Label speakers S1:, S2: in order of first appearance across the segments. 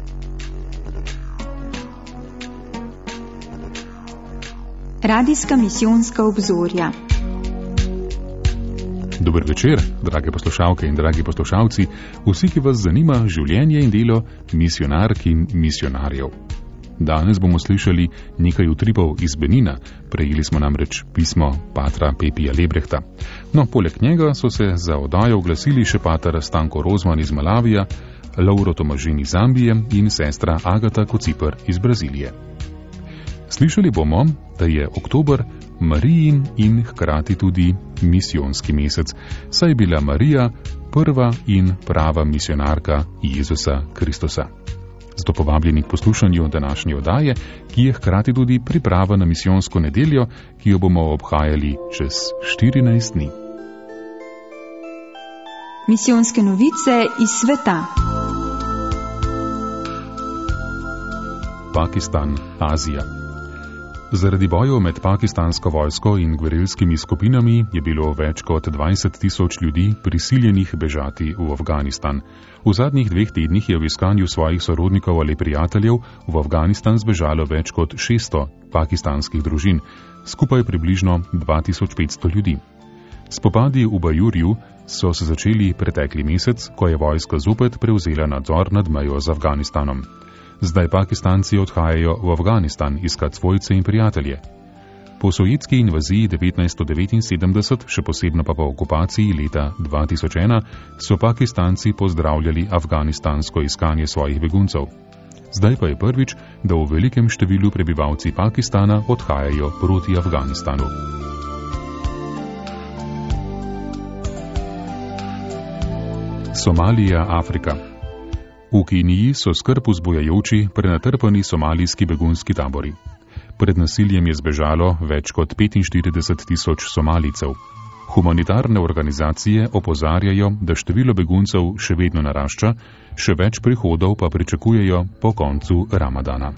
S1: Radijska misijonska obzorja.
S2: Dober večer, drage poslušalke in dragi poslušalci, vsi, ki vas zanima življenje in delo misijonark in misijonarjev. Danes bomo slišali nekaj utripov iz Benina, prejeli smo namreč pismo patra Pepija Lebrehta. No, poleg njega so se za oddajo oglasili še pater Stanko Rozman iz Malavija, Lauro Tomažin iz Zambije in sestra Agata Kociper iz Brazilije. Slišali bomo, da je oktober Marijin in hkrati tudi misijonski mesec, saj je bila Marija prva in prava misijonarka Jezusa Kristusa. Zato povabljeni k poslušanju današnje oddaje, ki je hkrati tudi priprava na misijonsko nedeljo, ki jo bomo obhajali čez 14 dni.
S1: Misijonske novice iz sveta.
S2: Pakistan, Azija. Zaradi bojev med pakistansko vojsko in gverilskimi skupinami je bilo več kot 20,000 ljudi prisiljenih bežati v Afganistan. V zadnjih 2 tednih je v iskanju svojih sorodnikov ali prijateljev v Afganistan zbežalo več kot 600 pakistanskih družin, skupaj približno 2500 ljudi. Spopadi v Bajurju so se začeli pretekli mesec, ko je vojska zopet prevzela nadzor nad mejo z Afganistanom. Zdaj Pakistanci odhajajo v Afganistan iskat svojce in prijatelje. Po sovjetski invaziji 1979, še posebno pa po okupaciji leta 2001, so Pakistanci pozdravljali afganistansko iskanje svojih beguncev. Zdaj pa je prvič, da v velikem številu prebivalci Pakistana odhajajo proti Afganistanu. Somalija, Afrika. V Keniji so skrb vzbujajoči prenatrpani somalijski begunski tabori. Pred nasiljem je zbežalo več kot 45,000 Somalijcev. Humanitarne organizacije opozarjajo, da število beguncev še vedno narašča, še več prihodov pa pričakujejo po koncu Ramadana.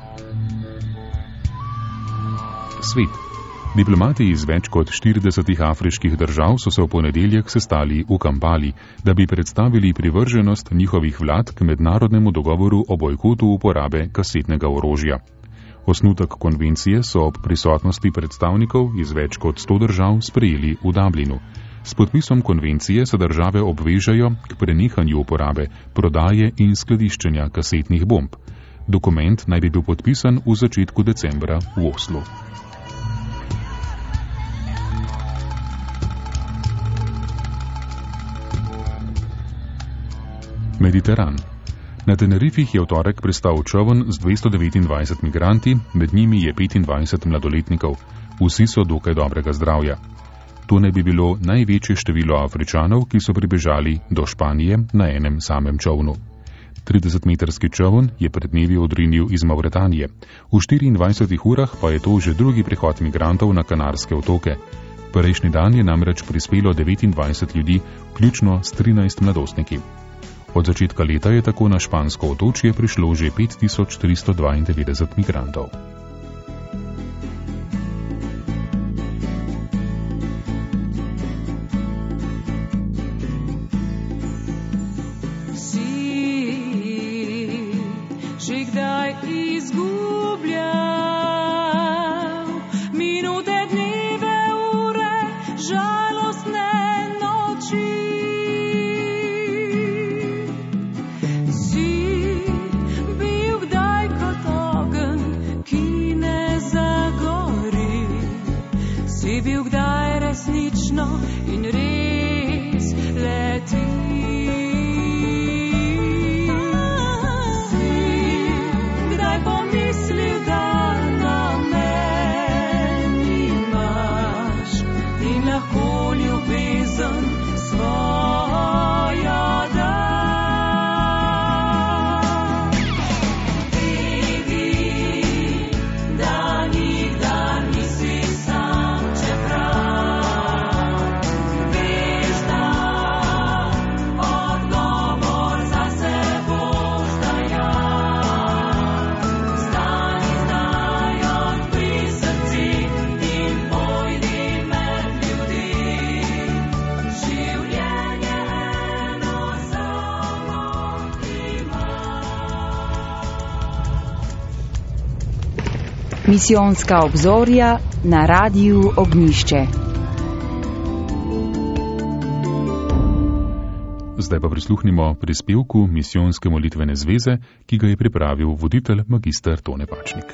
S2: Svet. Diplomati iz več kot 40 afriških držav so se v ponedeljek sestali v Kampali, da bi predstavili privrženost njihovih vlad k mednarodnemu dogovoru o bojkotu uporabe kasetnega orožja. Osnutek konvencije so ob prisotnosti predstavnikov iz več kot 100 držav sprejeli v Dublinu. S podpisom konvencije se države obvežajo k prenehanju uporabe, prodaje in skladiščenja kasetnih bomb. Dokument naj bi bil podpisan v začetku decembra v Oslu. Mediteran. Na Tenerifih je v torek pristal čoln z 229 migranti, med njimi je 25 mladoletnikov. Vsi so dokaj dobrega zdravja. To naj bi bilo največje število Afričanov, ki so pribežali do Španije na enem samem čolnu. 30-metrski čoln je pred dnevi odrinil iz Mauretanije. V 24 urah pa je to že drugi prihod migrantov na Kanarske otoke. Prejšnji dan je namreč prispelo 29 ljudi, vključno s 13 mladostniki. Od začetka leta je tako na špansko otočje prišlo že 5392 migrantov.
S3: In res leti. Si kdaj pomislil,
S1: Misijonska obzorja na Radiu Ognjišče.
S2: Zdaj pa prisluhnimo prispevku Misijonske molitvene zveze, ki ga je pripravil voditelj magister Tone Pačnik.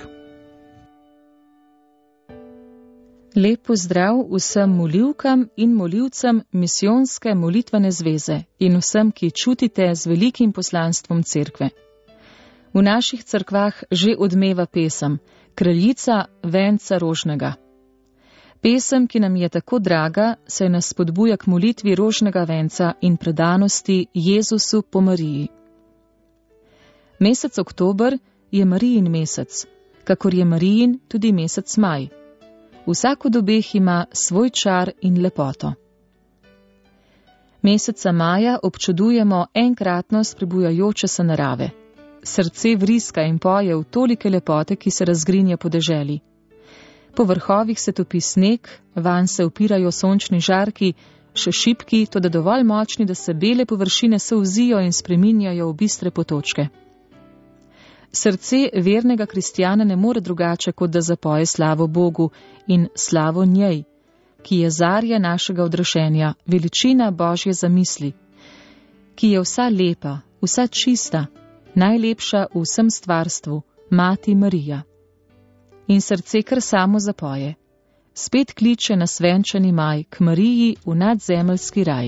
S4: Lep pozdrav vsem molivkam in molivcem Misijonske molitvene zveze in vsem, ki čutite z velikim poslanstvom cerkve. V naših cerkvah že odmeva pesem Kraljica venca rožnega. Pesem, ki nam je tako draga, saj nas spodbuja k molitvi rožnega venca in predanosti Jezusu po Mariji. Mesec oktober je Marijin mesec, kakor je Marijin tudi mesec maj. Vsak od obeh ima svoj čar in lepoto. Meseca maja občudujemo enkratnost prebujajoče se narave. Srce vriska in poje v tolike lepote, ki se razgrinja po deželi. Po vrhovih se topi sneg, vanj se upirajo sončni žarki, še šipki, toda dovolj močni, da se bele površine solzijo in spreminjajo v bistre potočke. Srce vernega kristjana ne more drugače, kot da zapoje slavo Bogu in slavo njej, ki je zarja našega odrešenja, veličina Božje zamisli, ki je vsa lepa, vsa čista, najlepša v vsem stvarstvu, Mati Marija. In srce kar samo zapoje. Spet kliče na svenčani maj k Mariji v nadzemeljski raj.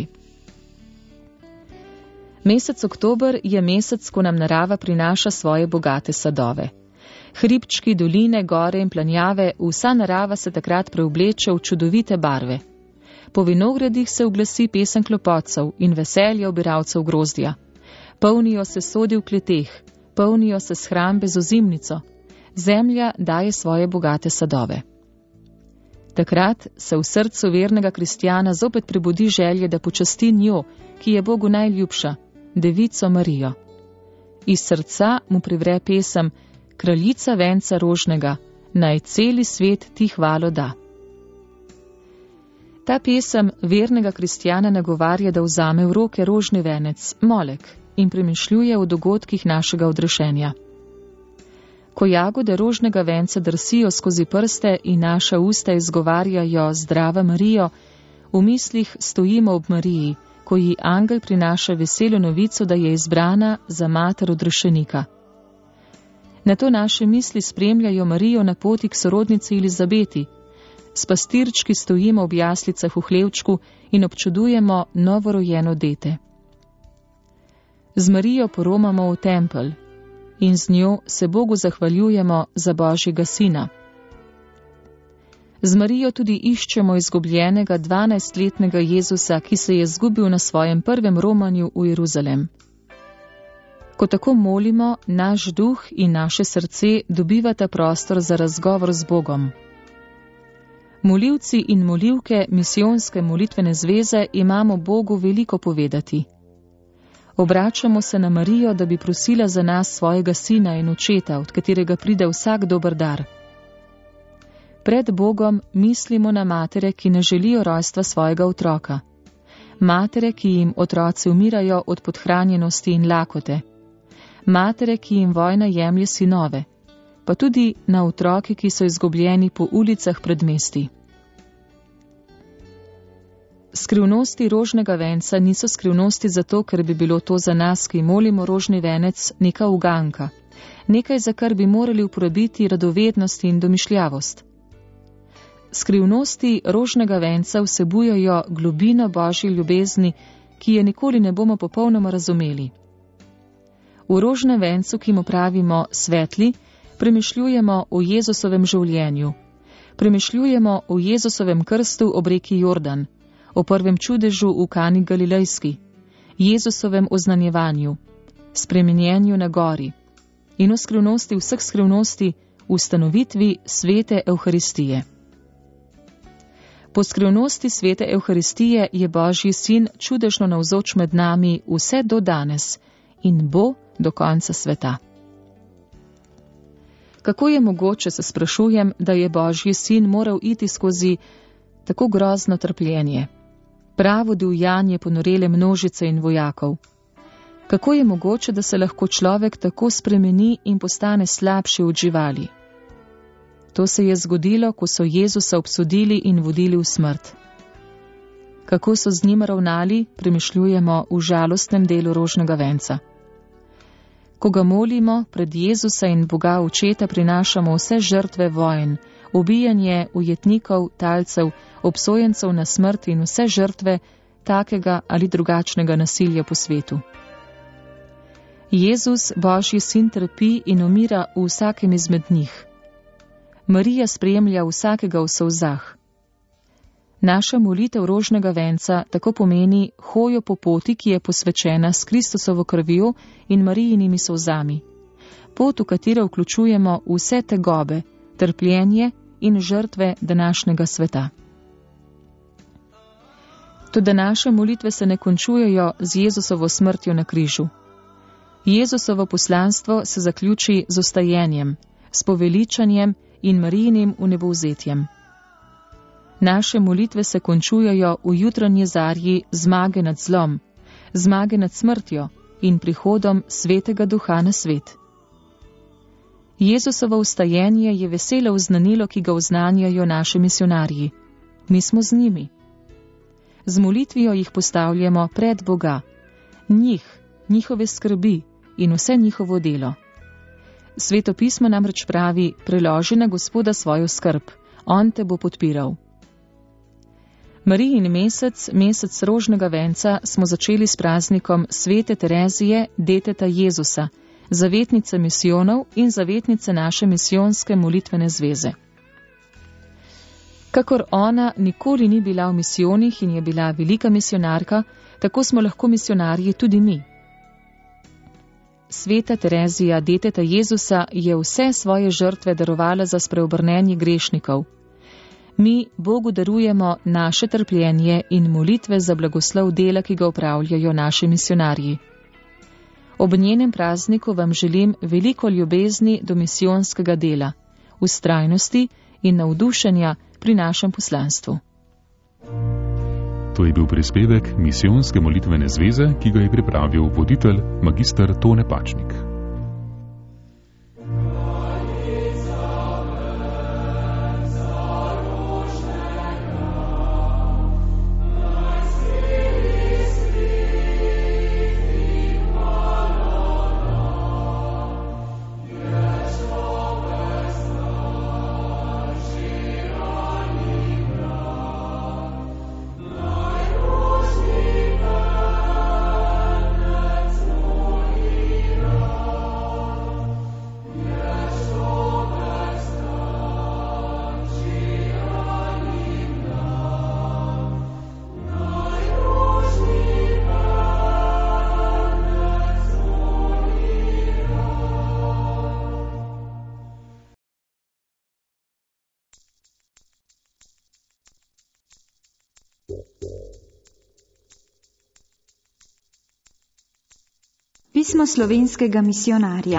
S4: Mesec oktober je mesec, ko nam narava prinaša svoje bogate sadove. Hribčki, doline, gore in planjave, vsa narava se takrat preobleče v čudovite barve. Po vinogradih se oglasi pesem klopotcev in veselje obiralcev grozdja. Polnijo se sodi v kleteh, polnijo se shrambe z ozimnico. Zemlja daje svoje bogate sadove. Takrat se v srcu vernega kristjana zopet prebudi želje, da počasti njo, ki je Bogu najljubša, Devico Marijo. Iz srca mu privre pesem Kraljica venca rožnega, naj celi svet ti hvalo da. Ta pesem vernega kristjana nagovarja, da vzame v roke rožni venec, molek, in premišljuje o dogodkih našega odrešenja. Ko jagode rožnega venca drsijo skozi prste in naša usta izgovarjajo Zdrava Marijo, v mislih stojimo ob Mariji, ko ji angel prinaša veselo novico, da je izbrana za mater odrešenika. Nato naše misli spremljajo Marijo na poti k sorodnici Elizabeti. S pastirčki stojimo ob jaslicah v hlevčku in občudujemo novorojeno dete. Z Marijo poromamo v tempelj in z njo se Bogu zahvaljujemo za Božjega sina. Z Marijo tudi iščemo izgubljenega 12-letnega Jezusa, ki se je izgubil na svojem prvem romanju v Jeruzalem. Ko tako molimo, naš duh in naše srce dobivata prostor za razgovor z Bogom. Molivci in molivke Misijonske molitvene zveze imamo Bogu veliko povedati. Obračamo se na Marijo, da bi prosila za nas svojega sina in očeta, od katerega pride vsak dober dar. Pred Bogom mislimo na matere, ki ne želijo rojstva svojega otroka. Matere, ki jim otroci umirajo od podhranjenosti in lakote. Matere, ki jim vojna jemlje sinove. Pa tudi na otroke, ki so izgubljeni po ulicah predmestij. Skrivnosti rožnega venca niso skrivnosti zato, ker bi bilo to za nas, ki molimo rožni venec, neka uganka, nekaj, za kar bi morali uporabiti radovednost in domišljavost. Skrivnosti rožnega venca vsebujejo globino Božje ljubezni, ki je nikoli ne bomo popolnoma razumeli. V rožnem vencu, ki mu pravimo svetli, premišljujemo o Jezusovem življenju, premišljujemo o Jezusovem krstu ob reki Jordan, o prvem čudežu v Kani Galilejski, Jezusovem oznanjevanju, spremenjenju na gori in o skrivnosti vseh skrivnosti, ustanovitvi svete Evharistije. Po skrivnosti svete Evharistije je Božji sin čudežno navzoč med nami vse do danes in bo do konca sveta. Kako je mogoče, se sprašujem, da je Božji sin moral iti skozi tako grozno trpljenje, pravo divjanje ponorele množice in vojakov? Kako je mogoče, da se lahko človek tako spremeni in postane slabši od živali? To se je zgodilo, ko so Jezusa obsodili in vodili v smrt. Kako so z njim ravnali, premišljujemo v žalostnem delu rožnega venca. Ko ga molimo, pred Jezusa in Boga Očeta prinašamo vse žrtve vojn, ubijanje ujetnikov, talcev, obsojencev na smrt in vse žrtve takega ali drugačnega nasilja po svetu. Jezus, Božji sin, trpi in umira v vsakem izmed njih. Marija spremlja vsakega v solzah. Naša molitev rožnega venca tako pomeni hojo po poti, ki je posvečena s Kristusovo krvjo in Marijinimi solzami. Pot, v katero vključujemo vse tegobe, trpljenje in žrtve današnjega sveta. Toda naše molitve se ne končujejo z Jezusovo smrtjo na križu. Jezusovo poslanstvo se zaključi z ostajenjem, s poveličanjem in Marijinim vnebovzetjem. Naše molitve se končujejo v jutranji zarji zmage nad zlom, zmage nad smrtjo in prihodom Svetega Duha na svet. Jezusovo vstajenje je veselo oznanilo, ki ga oznanjajo naši misionarji. Mi smo z njimi. Z molitvijo jih postavljamo pred Boga, njih, njihove skrbi in vse njihovo delo. Sveto pismo namreč pravi: preloži na Gospoda svojo skrb, on te bo podpiral. Marijin mesec, mesec rožnega venca, smo začeli s praznikom Svete Terezije, deteta Jezusa, zavetnice misijonov in zavetnice naše misijonske molitvene zveze. Kakor ona nikoli ni bila v misijonih in je bila velika misionarka, tako smo lahko misionarji tudi mi. Sveta Terezija, deteta Jezusa, je vse svoje žrtve darovala za spreobrnenje grešnikov. Mi Bogu darujemo naše trpljenje in molitve za blagoslov dela, ki ga opravljajo naši misionarji. Ob njenem prazniku vam želim veliko ljubezni do misijonskega dela, vztrajnosti in navdušenja pri našem poslanstvu.
S2: To je bil prispevek Misijonske molitvene zveze, ki ga je pripravil voditelj magister Tone Pačnik.
S5: Pismo slovenskega misionarja.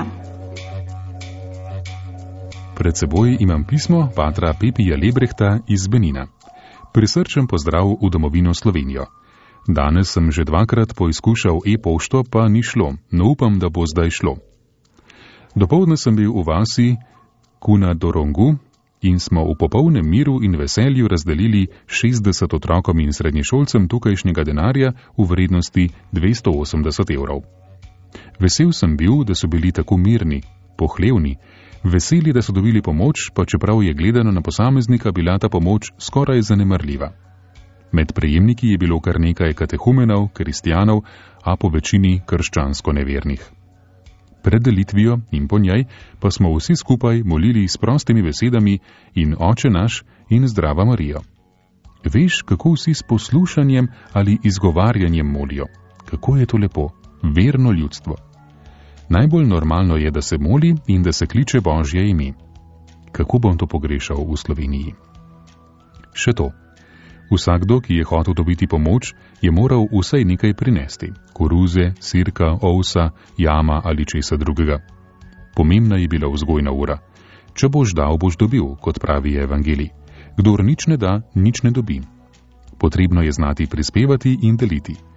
S2: Pred seboj imam pismo patra Pepija Lebrehta iz Benina. Prisrčen pozdrav v domovino Slovenijo. Danes sem že dvakrat poizkušal e-pošto, pa ni šlo, no upam, da bo zdaj šlo. Dopoldne sem bil v vasi Kuna Dorongu in smo v popolnem miru in veselju razdelili 60 otrokom in srednješolcem tukajšnjega denarja v vrednosti 280 evrov. Vesel sem bil, da so bili tako mirni, pohlevni, veseli, da so dobili pomoč, pa čeprav je gledano na posameznika bila ta pomoč skoraj zanemarljiva. Med prejemniki je bilo kar nekaj katehumenov, kristjanov, a po večini krščansko nevernih. Pred delitvijo in po njej pa smo vsi skupaj molili s prostimi besedami in Oče naš in Zdrava Marijo. Veš, kako vsi s poslušanjem ali izgovarjanjem molijo. Kako je to lepo, verno ljudstvo. Najbolj normalno je, da se moli in da se kliče Božje ime. Kako bom to pogrešal v Sloveniji? Še to. Vsakdo, ki je hotel dobiti pomoč, je moral vsaj nekaj prinesti. Koruze, sirka, ovsa, jama ali česa drugega. Pomembna je bila vzgojna ura. Če boš dal, boš dobil, kot pravi evangelij. Kdor nič ne da, nič ne dobi. Potrebno je znati prispevati in deliti.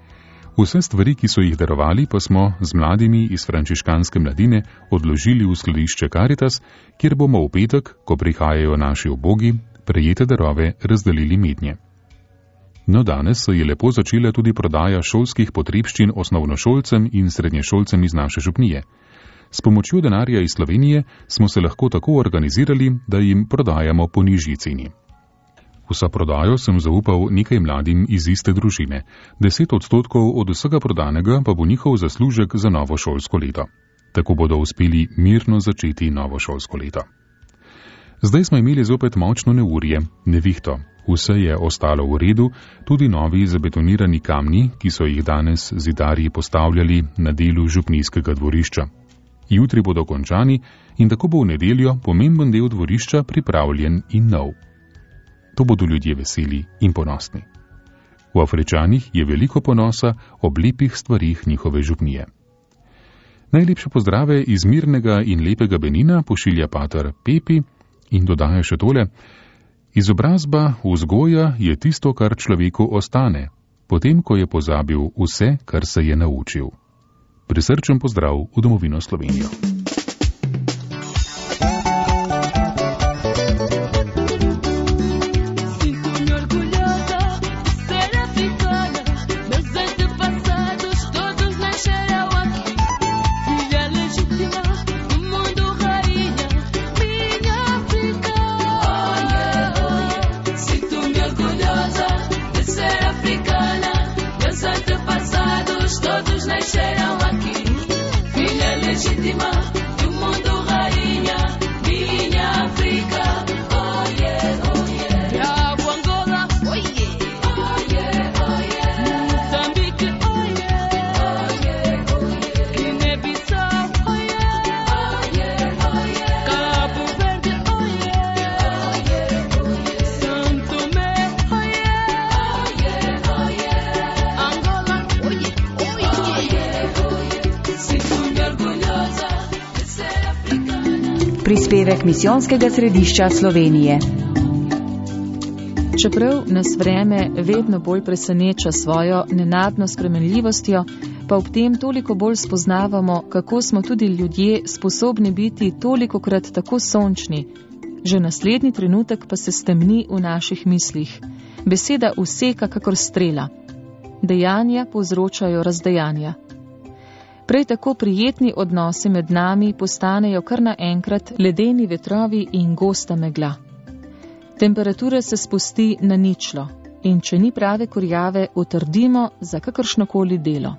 S2: Vse stvari, ki so jih darovali, pa smo z mladimi iz frančiškanske mladine odložili v skladišče Caritas, kjer bomo v petek, ko prihajajo naši ubogi, prejete darove razdelili mednje. No, danes se je lepo začela tudi prodaja šolskih potrebščin osnovnošolcem in srednješolcem iz naše župnije. S pomočjo denarja iz Slovenije smo se lahko tako organizirali, da jim prodajamo po nižji ceni. Vsa prodajo sem zaupal nekaj mladim iz iste družine. 10% od vsega prodanega pa bo njihov zaslužek za novo šolsko leto. Tako bodo uspeli mirno začeti novo šolsko leto. Zdaj smo imeli zopet močno neurje, nevihto. Vse je ostalo v redu, tudi novi zabetonirani kamni, ki so jih danes zidarji postavljali na delu župnijskega dvorišča. Jutri bodo končani in tako bo v nedeljo pomemben del dvorišča pripravljen in nov. To bodo ljudje veseli in ponosni. V Afričanih je veliko ponosa ob lepih stvarih njihove župnije. Najlepše pozdrave iz mirnega in lepega Benina pošilja pater Pepi in dodaja še tole: izobrazba, vzgoja je tisto, kar človeku ostane, potem ko je pozabil vse, kar se je naučil. Prisrčen pozdrav v domovino Slovenijo.
S1: Prispevek Misijonskega središča Slovenije.
S4: Čeprav nas vreme vedno bolj preseneča svojo nenadno spremenljivostjo, pa ob tem toliko bolj spoznavamo, kako smo tudi ljudje sposobni biti tolikokrat tako sončni. Že naslednji trenutek pa se stemni v naših mislih. Beseda useka kakor strela. Dejanja povzročajo razdejanja. Prej tako prijetni odnosi med nami postanejo kar naenkrat ledeni vetrovi in gosta megla. Temperatura se spusti na ničlo in če ni prave kurjave, utrdimo za kakršnokoli delo.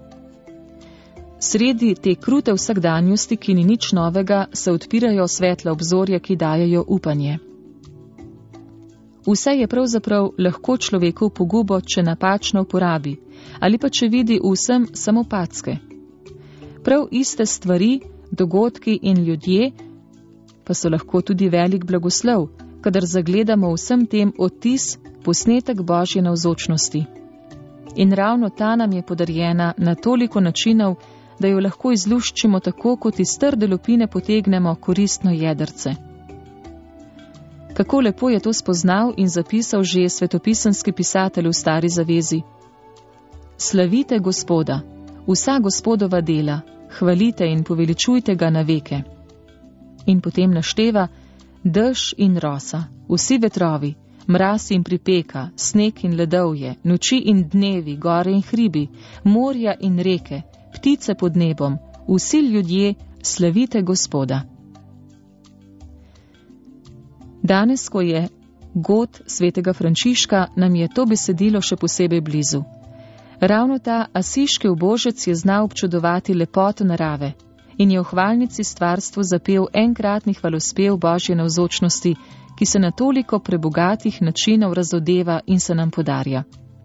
S4: Sredi te krute vsakdanjosti, ki ni nič novega, se odpirajo svetla obzorja, ki dajejo upanje. Vse je pravzaprav lahko človeku v pogubo, če napačno uporabi, ali pa če vidi v vsem samo packe. Prav iste stvari, dogodki in ljudje pa so lahko tudi velik blagoslov, kadar zagledamo vsem tem odtis, posnetek Božje navzočnosti. In ravno ta nam je podarjena na toliko načinov, da jo lahko izluščimo tako, kot iz trde lupine potegnemo koristno jedrce. Kako lepo je to spoznal in zapisal že svetopisanski pisatelj v Stari zavezi. Slavite Gospoda, vsa Gospodova dela, hvalite in poveličujte ga na veke. In potem našteva: dež in rosa, vsi vetrovi, mraz in pripeka, sneg in ledovje, noči in dnevi, gore in hribi, morja in reke, ptice pod nebom, vsi ljudje, slavite Gospoda. Danes, ko je god svetega Frančiška, nam je to besedilo še posebej blizu. Ravno ta asiški ubožec je znal občudovati lepoto narave in je v hvalnici stvarstvu zapel enkratni hvalospev Božje navzočnosti, ki se na toliko prebogatih načinov razodeva in se nam podarja.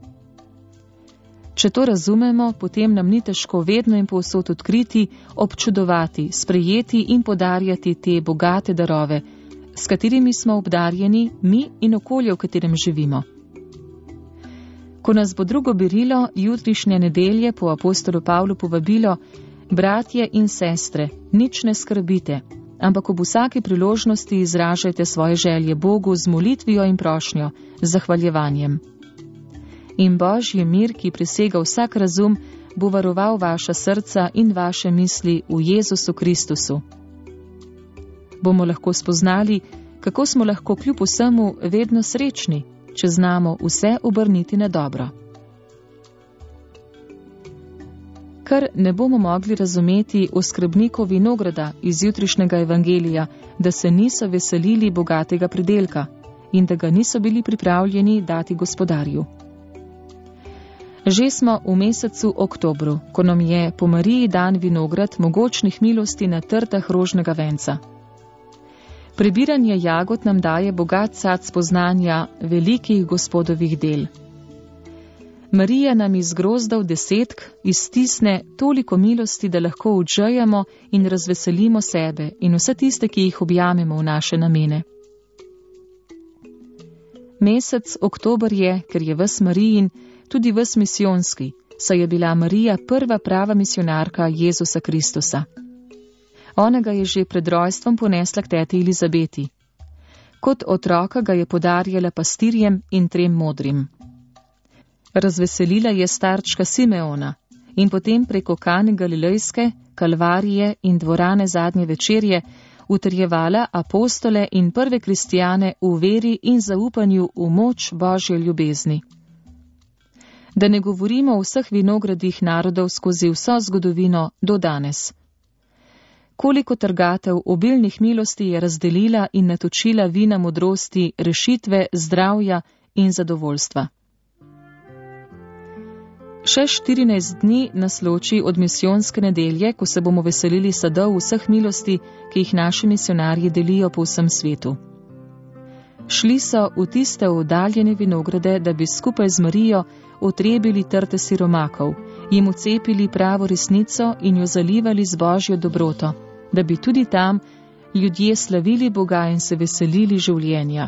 S4: Če to razumemo, potem nam ni težko vedno in povsod odkriti, občudovati, sprejeti in podarjati te bogate darove, s katerimi smo obdarjeni mi in okolje, v katerem živimo. Ko nas bo drugo berilo, jutrišnje nedelje po apostolu Pavlu povabilo: bratje in sestre, nič ne skrbite, ampak ob vsaki priložnosti izražajte svoje želje Bogu z molitvijo in prošnjo, z zahvaljevanjem. in Božji mir, ki presega vsak razum, bo varoval vaša srca in vaše misli v Jezusu Kristusu. Bomo lahko spoznali, kako smo lahko kljub vsemu vedno srečni, če znamo vse obrniti na dobro. Kar ne bomo mogli razumeti oskrbnikov vinograda iz jutrišnjega evangelija, da se niso veselili bogatega pridelka in da ga niso bili pripravljeni dati gospodarju. Že smo v mesecu oktobru, ko nam je po Mariji dan vinograd mogočnih milosti na trtah rožnega venca. Prebiranje jagod nam daje bogat sad spoznanja velikih gospodovih del. Marija nam iz grozdov desetk iztisne toliko milosti, da lahko odžejamo in razveselimo sebe in vse tiste, ki jih objamemo v naše namene. Mesec oktober je, ker je ves Marijin, tudi ves misijonski, saj je bila Marija prva prava misionarka Jezusa Kristusa. Ona ga je že pred rojstvom ponesla k teti Elizabeti. Kot otroka ga je podarjala pastirjem in 3 modrim. Razveselila je starčka Simeona in potem preko Kane Galilejske, Kalvarije in dvorane zadnje večerje utrjevala apostole in prve kristijane v veri in zaupanju v moč Božje ljubezni. Da ne govorimo o vseh vinogradih narodov skozi vso zgodovino do danes. Koliko trgatev obilnih milosti je razdelila in natočila vina modrosti, rešitve, zdravja in zadovoljstva. Še 14 dni nas loči od misijonske nedelje, ko se bomo veselili sadov vseh milosti, ki jih naši misionarji delijo po vsem svetu. Šli so v tiste oddaljene vinograde, da bi skupaj z Marijo otrebili trte siromakov, jim ucepili pravo resnico in jo zalivali z Božjo dobroto, da bi tudi tam ljudje slavili Boga in se veselili življenja.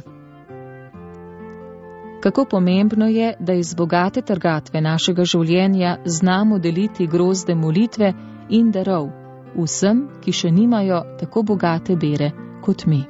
S4: Kako pomembno je, da iz bogate trgatve našega življenja znamo deliti grozde molitve in darov vsem, ki še nimajo tako bogate bere kot mi.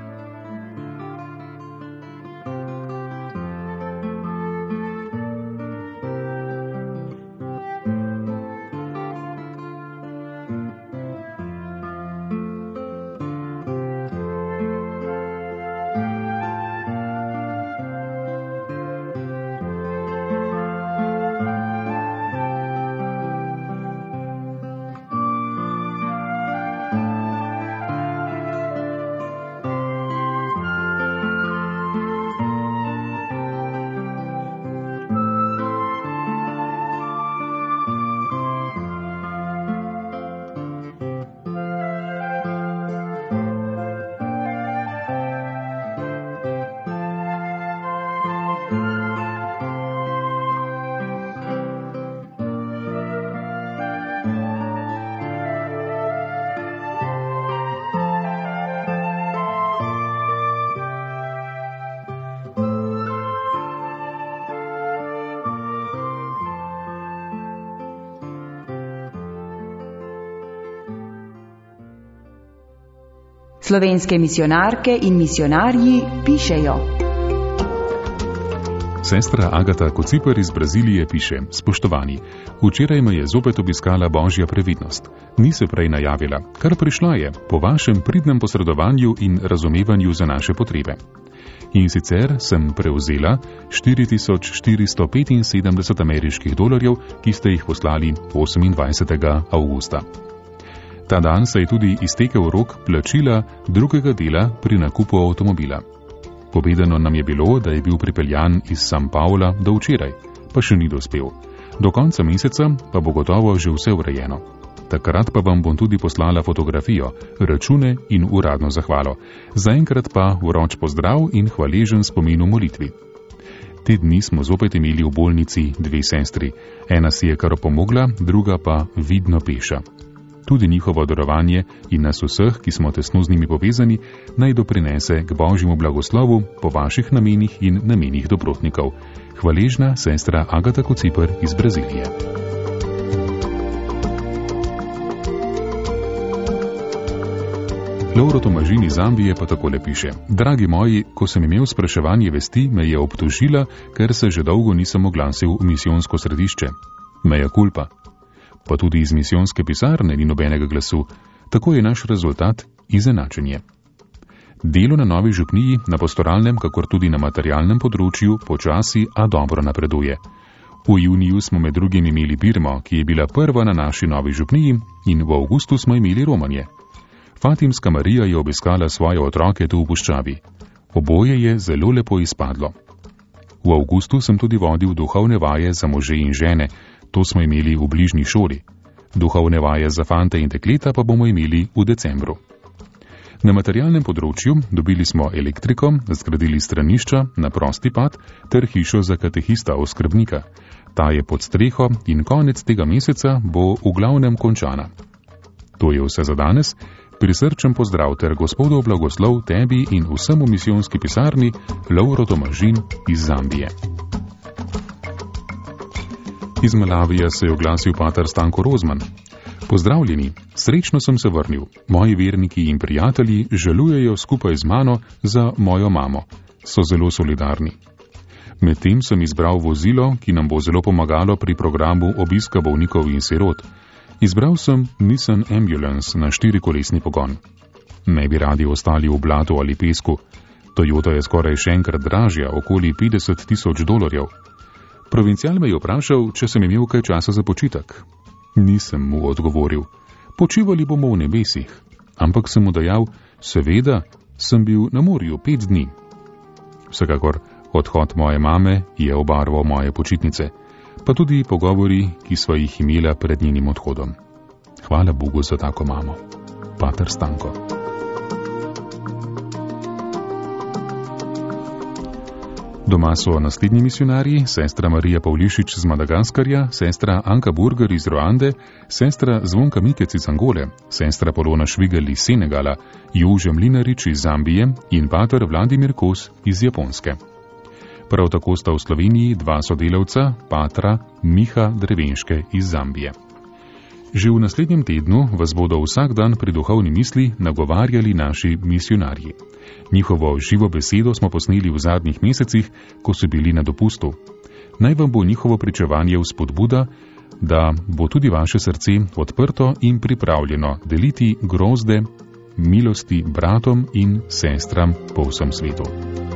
S1: Slovenske misijonarke in misijonarji pišejo.
S2: Sestra Agata Kociper iz Brazilije piše: Spoštovani, včeraj me je zopet obiskala Božja previdnost. Ni se prej najavila, kar prišla je po vašem pridnem posredovanju in razumevanju za naše potrebe. In sicer sem prevzela $4,475 ameriških, ki ste jih poslali 28. avgusta. Ta dan se je tudi iztekel rok plačila drugega dela pri nakupu avtomobila. Povedano nam je bilo, da je bil pripeljan iz San Paula do včeraj, pa še ni dospel. Do konca meseca pa bo gotovo že vse urejeno. Takrat pa vam bom tudi poslala fotografijo, račune in uradno zahvalo. Zaenkrat pa vroč pozdrav in hvaležen spomin v molitvi. Te dni smo zopet imeli v bolnici 2 sestri. Ena si je kar pomogla, druga pa vidno peša. Tudi njihovo darovanje in nas vseh, ki smo tesno z njimi povezani, naj doprinese k Božjemu blagoslovu po vaših namenih in namenih dobrotnikov. Hvaležna sestra Agata Kociper iz Brazilije. Lovro Tomažin iz Zambije pa takole piše: Dragi moji, ko sem imel spraševanje vesti, me je obtožila, ker se že dolgo nisem oglasil v misijonsko središče. Meja culpa. Pa tudi iz misijonske pisarne ni nobenega glasu. Tako je naš rezultat izenačenje. Delo na novi župniji, na pastoralnem, kakor tudi na materialnem področju, počasi, a dobro napreduje. V juniju smo med drugim imeli Birmo, ki je bila prva na naši novi župniji, in v avgustu smo imeli romanje. Fatimska Marija je obiskala svoje otroke tu v puščavi. Oboje je zelo lepo izpadlo. V avgustu sem tudi vodil duhovne vaje za može in žene, to smo imeli v bližnji šoli. Duhovne vaje za fante in dekleta pa bomo imeli v decembru. Na materialnem področju dobili smo elektriko, zgradili stranišča na prosti pad ter hišo za katehista oskrbnika. Ta je pod streho in konec tega meseca bo v glavnem končana. To je vse za danes. Prisrčen pozdrav ter Gospodov blagoslov tebi in vsem v misijonski pisarni, Lovro Tomažin iz Zambije. Iz Malavija se je oglasil pater Stanko Rozman. Pozdravljeni, srečno sem se vrnil. Moji verniki in prijatelji žalujejo skupaj z mano za mojo mamo. So zelo solidarni. Medtem sem izbral vozilo, ki nam bo zelo pomagalo pri programu obiska bolnikov in sirot. Izbral sem Nissan Ambulance na 4-kolesni pogon. Ne bi radi ostali v blatu ali pesku. Toyota je skoraj še enkrat dražja, okoli $50,000. Provincial me je vprašal, če sem imel kaj časa za počitek. Nisem mu odgovoril. Počivali bomo v nebesih. Ampak sem mu dejal, seveda, sem bil na morju 5 dni. Vsekakor, odhod moje mame je obarval moje počitnice. Pa tudi pogovori, ki sva jih imela pred njenim odhodom. Hvala Bogu za tako mamo. Pater Stanko. Doma so naslednji misionarji, sestra Marija Pavlišič z Madagaskarja, sestra Anka Burger iz Ruande, sestra Zvonka Mikec iz Angole, sestra Polona Švigel iz Senegala, Jože Mlinarič iz Zambije in pater Vladimir Kos iz Japonske. Prav tako sta v Sloveniji 2 sodelavca, patra Miha Drevenške iz Zambije. Že v naslednjem tednu vas bodo vsak dan pri duhovni misli nagovarjali naši misionarji. Njihovo živo besedo smo posneli v zadnjih mesecih, ko so bili na dopustu. Naj vam bo njihovo pričevanje vzpodbuda, da bo tudi vaše srce odprto in pripravljeno deliti grozde milosti bratom in sestram po vsem svetu.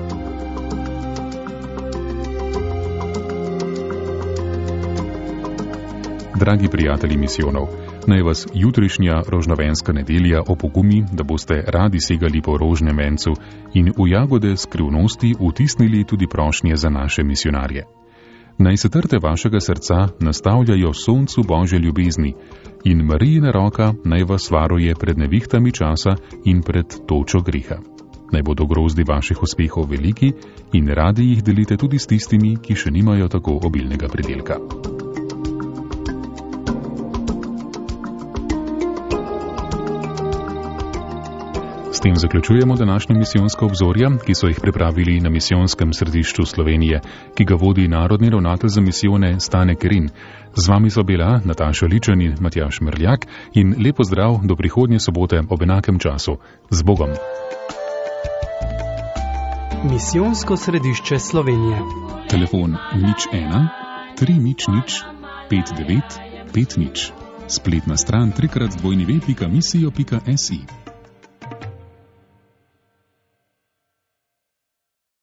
S2: Dragi prijatelji misijonov, naj vas jutrišnja rožnovenska nedelja opogumi, da boste radi segali po rožnem vencu in v jagode skrivnosti vtisnili tudi prošnje za naše misionarje. Naj se trte vašega srca nastavljajo soncu Božje ljubezni in Marijina roka naj vas varuje pred nevihtami časa in pred točo greha. Naj bodo grozdi vaših uspehov veliki in radi jih delite tudi s tistimi, ki še nimajo tako obilnega pridelka. S tem zaključujemo današnje misijonsko obzorje, ki so jih pripravili na misijonskem središču Slovenije, ki ga vodi narodni ravnatelj za misijone Stane Kerin. Z vami so bila Nataša Ličen in Matjaž Mrljak in lepo zdrav do prihodnje sobote ob enakem času. Z Bogom!
S6: Misijonsko središče Slovenije.
S2: Telefon 01 300 5950. Spletna stran www.misijo.si.